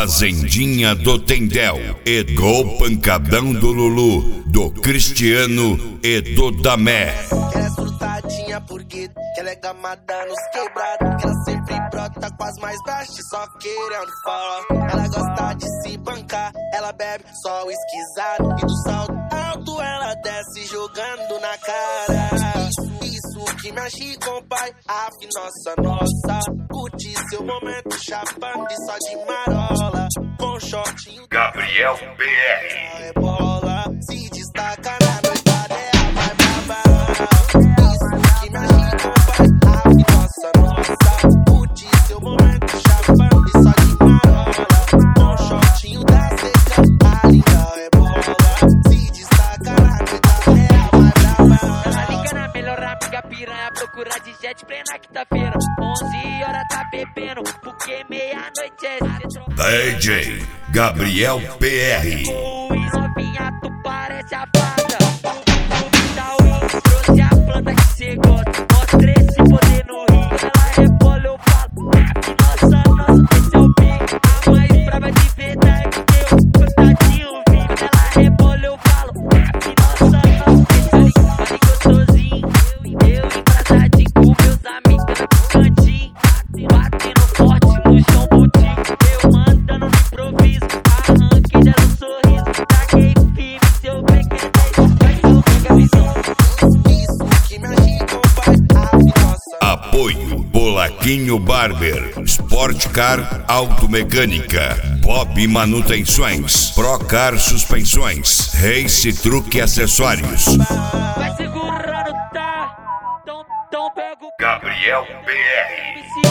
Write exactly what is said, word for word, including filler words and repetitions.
Fazendinha do Tendel e do Pancadão do Lulu, do Cristiano e do Damé. Que ela é frutadinha porque que ela é gamada nos quebrados, que ela sempre brota com as mais baixas, só querendo falar. Ela gosta de se bancar, ela bebe só esquisado, e do salto alto ela desce jogando na cara. Isso que mexe com o pai, ave nossa, nossa. Curte seu momento chapando e só de marola, com shortinho Gabriel P R. é bola, se destaca na noitada, é a mais brava. Isso que mexe com o pai, ave nossa, nossa. Curte seu momento chapando e só de marola, com shortinho da seca, a linda é bola, se destaca na noitada, é a mais brava. Ela liga na melhor amiga piranha, procura de jet plena quinta-feira. onze horas tá bebendo, porque meia-noite é cetro. D J Gabriel P R. Luiz, novinha, tu parece a fada. O Vital trouxe a planta que cê gosta. Mostra esse poder no rio. Ela rebola, eu falo. Nossa, nossa, esse é o pique. A mais brava de verdade, eu, coitadinho, vivo. Ela rebola, eu falo. Nossa, nossa, esse é o pique. Vale gostosinho. Eu embrasadinho com meus amigos no cantinho. Batendo forte no chão, boutique. Eu mandando no improviso. Arranque dela um sorriso. Taquei firme, seu bem que vai seu bem a visão. Isso que mexe com o pai, ave nossa. Apoio Bolaquinho Barber, Sport Car Automecânica, Bob Manutenções, Procar Suspensões, Race Truque Acessórios. Vai segurando, tá? Então, então pega o Gabriel P R. M C